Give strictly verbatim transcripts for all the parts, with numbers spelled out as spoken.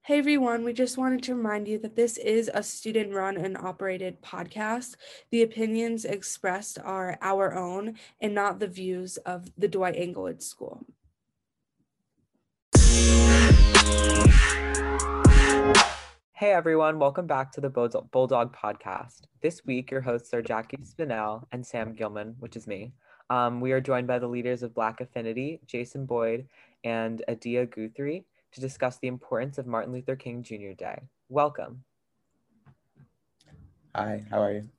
Hey everyone, we just wanted to remind you that this is a student run and operated podcast. The opinions expressed are our own and not the views of the Dwight Englewood School. Hey everyone, welcome back to the Bulldog Podcast. This week, your hosts are Jackie Spinell and Sam Gilman, which is me. Um, we are joined by the leaders of Black Affinity, Jason Boyd and Adia Guthrie, to discuss the importance of Martin Luther King Junior Day. Welcome. Hi, how are you?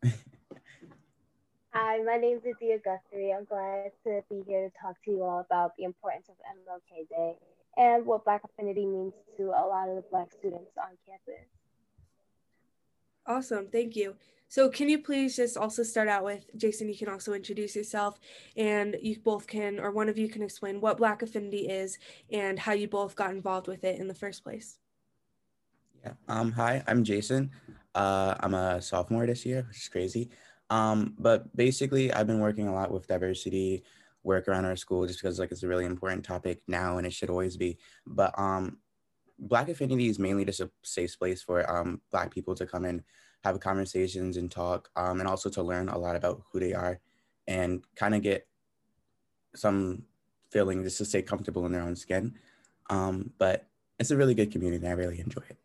Hi, my name is Adia Guthrie. I'm glad to be here to talk to you all about the importance of M L K Day and what Black Affinity means to a lot of the Black students on campus. Awesome, thank you. So can you please just also start out with, Jason, you can also introduce yourself, and you both can, or one of you can explain what Black Affinity is and how you both got involved with it in the first place. Yeah. Um. Hi, I'm Jason. Uh, I'm a sophomore this year, which is crazy. Um, but basically, I've been working a lot with diversity work around our school just because like it's a really important topic now, and it should always be. But um, Black Affinity is mainly just a safe place for um Black people to come and have conversations and talk, um, and also to learn a lot about who they are, and kind of get some feeling just to stay comfortable in their own skin. Um, but it's a really good community. I really enjoy it.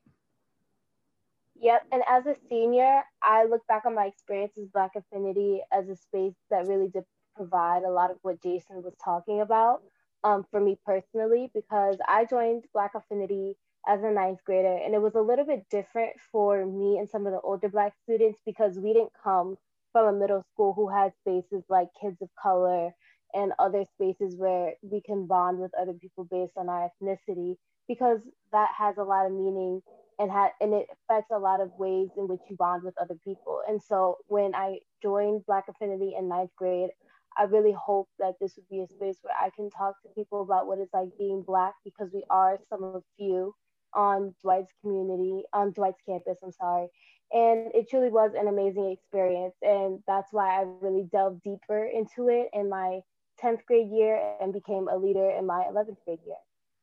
Yep, and as a senior, I look back on my experience as Black Affinity as a space that really did provide a lot of what Jason was talking about um, for me personally, because I joined Black Affinity as a ninth grader, and it was a little bit different for me and some of the older Black students because we didn't come from a middle school who had spaces like Kids of Color and other spaces where we can bond with other people based on our ethnicity, because that has a lot of meaning and ha- and it affects a lot of ways in which you bond with other people. And so when I joined Black Affinity in ninth grade, I really hope that this would be a space where I can talk to people about what it's like being Black, because we are some of the few on Dwight's community, on Dwight's campus, I'm sorry. And it truly was an amazing experience. And that's why I really delved deeper into it in my tenth grade year and became a leader in my eleventh grade year.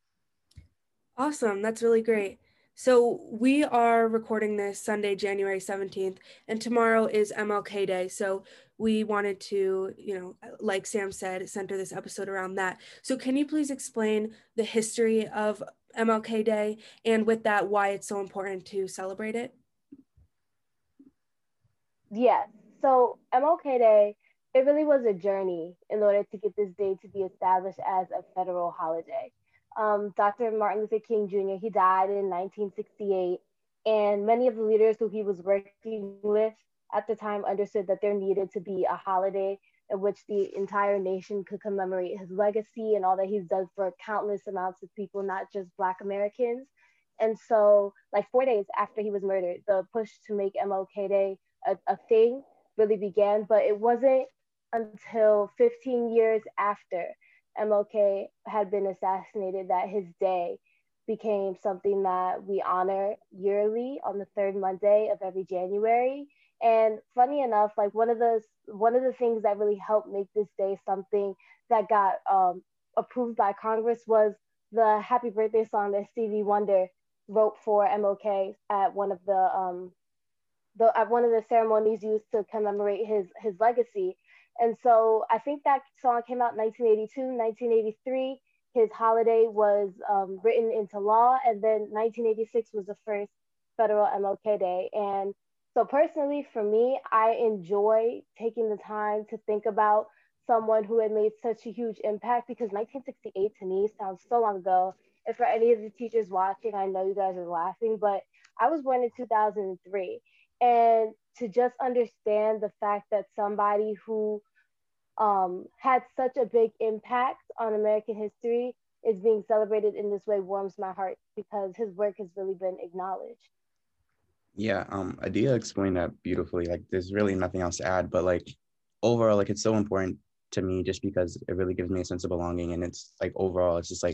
Awesome, that's really great. So we are recording this Sunday, January seventeenth, and tomorrow is M L K Day. So we wanted to, you know, like Sam said, center this episode around that. So can you please explain the history of M L K Day, and with that, why it's so important to celebrate it? Yes. So M L K Day, it really was a journey in order to get this day to be established as a federal holiday. Um, Doctor Martin Luther King Junior, he died in nineteen sixty-eight, and many of the leaders who he was working with at the time understood that there needed to be a holiday in which the entire nation could commemorate his legacy and all that he's done for countless amounts of people, not just Black Americans. And so, like four days after he was murdered, the push to make M L K Day a, a thing really began, but it wasn't until fifteen years after M L K had been assassinated that his day became something that we honor yearly on the third Monday of every January. And funny enough, like one of the one of the things that really helped make this day something that got um, approved by Congress was the Happy Birthday song that Stevie Wonder wrote for M L K at one of the um, the at one of the ceremonies used to commemorate his his legacy. And so I think that song came out in nineteen eighty-two, nineteen eighty-three. His holiday was um, written into law, and then nineteen eighty-six was the first federal M L K Day. And so personally, for me, I enjoy taking the time to think about someone who had made such a huge impact, because nineteen sixty-eight to me sounds so long ago. And for any of the teachers watching, I know you guys are laughing, but I was born in two thousand three. And to just understand the fact that somebody who um, had such a big impact on American history is being celebrated in this way warms my heart, because his work has really been acknowledged. Yeah, um, Adia explained that beautifully. Like, there's really nothing else to add, but like overall, like it's so important to me just because it really gives me a sense of belonging. And it's like overall, it's just like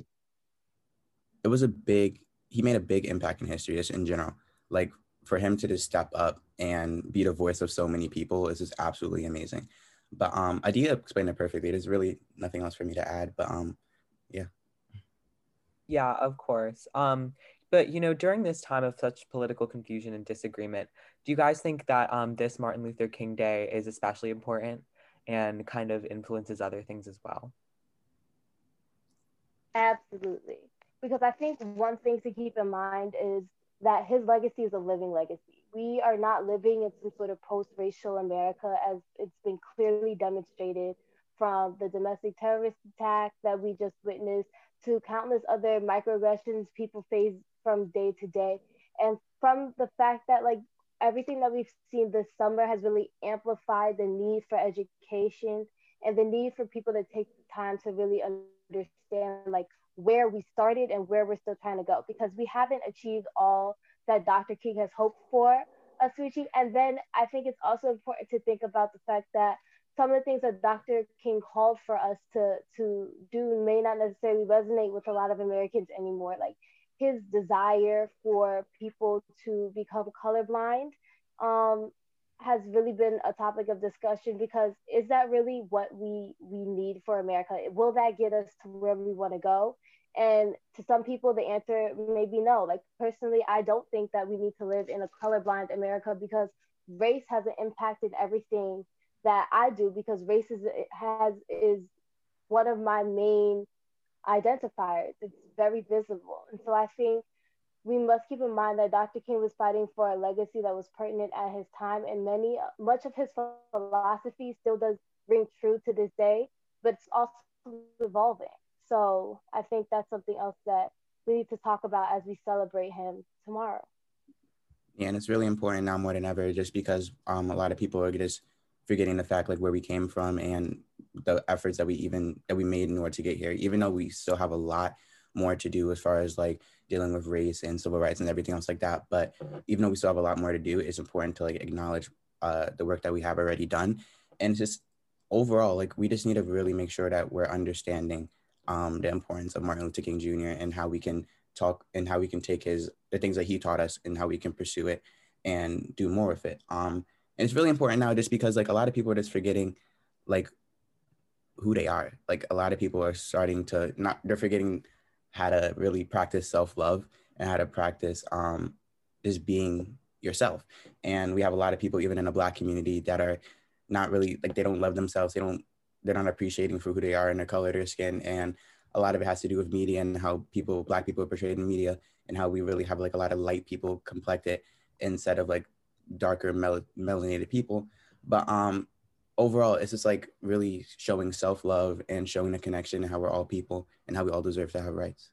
it was a big. He made a big impact in history, just in general. Like for him to just step up and be the voice of so many people is just absolutely amazing. But um, Adia explained it perfectly. There's really nothing else for me to add. But um, yeah. Yeah, of course. Um, But, you know, during this time of such political confusion and disagreement, do you guys think that um, this Martin Luther King Day is especially important and kind of influences other things as well? Absolutely. Because I think one thing to keep in mind is that his legacy is a living legacy. We are not living in some sort of post-racial America, as it's been clearly demonstrated from the domestic terrorist attack that we just witnessed to countless other microaggressions people face from day to day. And from the fact that like everything that we've seen this summer has really amplified the need for education and the need for people to take the time to really understand like where we started and where we're still trying to go, because we haven't achieved all that Doctor King has hoped for us to achieve. And then I think it's also important to think about the fact that some of the things that Doctor King called for us to to do may not necessarily resonate with a lot of Americans anymore. Like his desire for people to become colorblind um, has really been a topic of discussion, because is that really what we we need for America? Will that get us to where we want to go? And to some people, the answer may be no. Like personally, I don't think that we need to live in a colorblind America, because race hasn't impacted everything that I do, because race is has is one of my main identifiers. It's very visible. And so I think we must keep in mind that Doctor King was fighting for a legacy that was pertinent at his time, and many much of his philosophy still does ring true to this day, but it's also evolving. So I think that's something else that we need to talk about as we celebrate him tomorrow. Yeah, and it's really important now more than ever, just because um, a lot of people are just forgetting the fact like where we came from and the efforts that we even that we made in order to get here, even though we still have a lot more to do as far as like dealing with race and civil rights and everything else like that. But even though we still have a lot more to do, it's important to like acknowledge uh, the work that we have already done. And just overall, like we just need to really make sure that we're understanding um, the importance of Martin Luther King Junior and how we can talk and how we can take his the things that he taught us and how we can pursue it and do more with it. Um, and it's really important now just because like a lot of people are just forgetting like who they are. Like a lot of people are starting to not, they're forgetting how to really practice self-love and how to practice um, just being yourself. And we have a lot of people, even in the Black community, that are not really, like they don't love themselves. They don't, they're not appreciating for who they are and their color of their skin. And a lot of it has to do with media and how people, Black people are portrayed in media, and how we really have like a lot of light people complected instead of like darker mel- melanated people. But um, overall, it's just like really showing self-love and showing the connection and how we're all people and how we all deserve to have rights.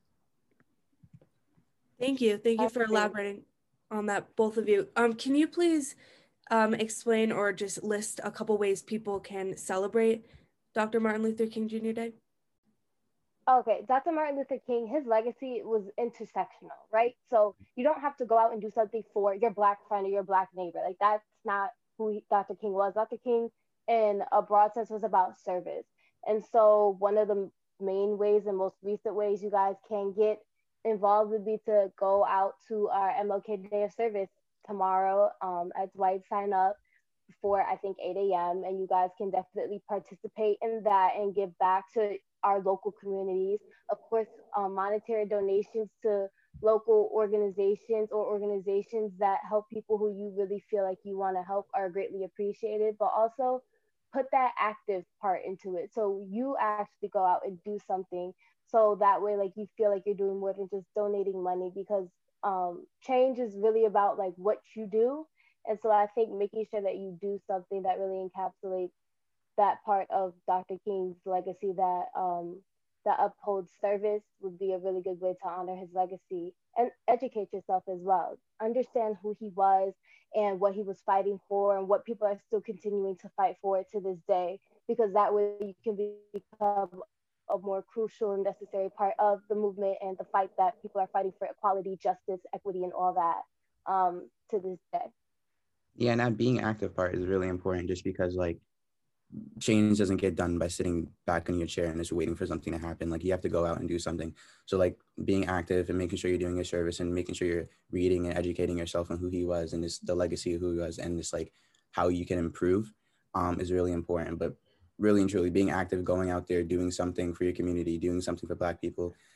Thank you. Thank you for elaborating on that, both of you. Um, can you please um, explain or just list a couple ways people can celebrate Doctor Martin Luther King Junior Day? Okay, Doctor Martin Luther King, his legacy was intersectional, right? So you don't have to go out and do something for your Black friend or your Black neighbor. Like that's not who he, Doctor King was. Doctor King, in a broad sense, was about service. And so one of the main ways and most recent ways you guys can get involved would be to go out to our M L K Day of Service tomorrow um, at Dwight. Sign up before I think eight a.m. and you guys can definitely participate in that and give back to our local communities. Of course, um, monetary donations to local organizations or organizations that help people who you really feel like you want to help are greatly appreciated, but also put that active part into it. So you actually go out and do something, so that way like you feel like you're doing more than just donating money, because um, change is really about like what you do. And so I think making sure that you do something that really encapsulates that part of Doctor King's legacy that um, that upholds service would be a really good way to honor his legacy, and educate yourself as well. Understand who he was and what he was fighting for and what people are still continuing to fight for to this day, because that way you can become a more crucial and necessary part of the movement and the fight that people are fighting for equality, justice, equity, and all that um, to this day. Yeah, and that being active part is really important, just because like change doesn't get done by sitting back in your chair and just waiting for something to happen. Like you have to go out and do something. So like being active and making sure you're doing your service and making sure you're reading and educating yourself on who he was and just the legacy of who he was and just like how you can improve um, is really important. But really and truly being active, going out there, doing something for your community, doing something for Black people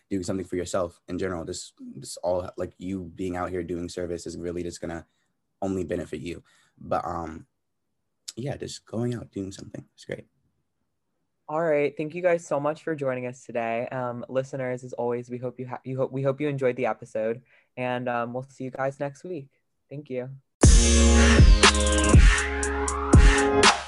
doing something for yourself in general. This, this all like you being out here doing service is really just gonna only benefit you. But um, yeah, just going out, doing something. It's great. All right. Thank you guys so much for joining us today. Um, listeners, as always, we hope you ha- you hope we hope you enjoyed the episode, and um, we'll see you guys next week. Thank you.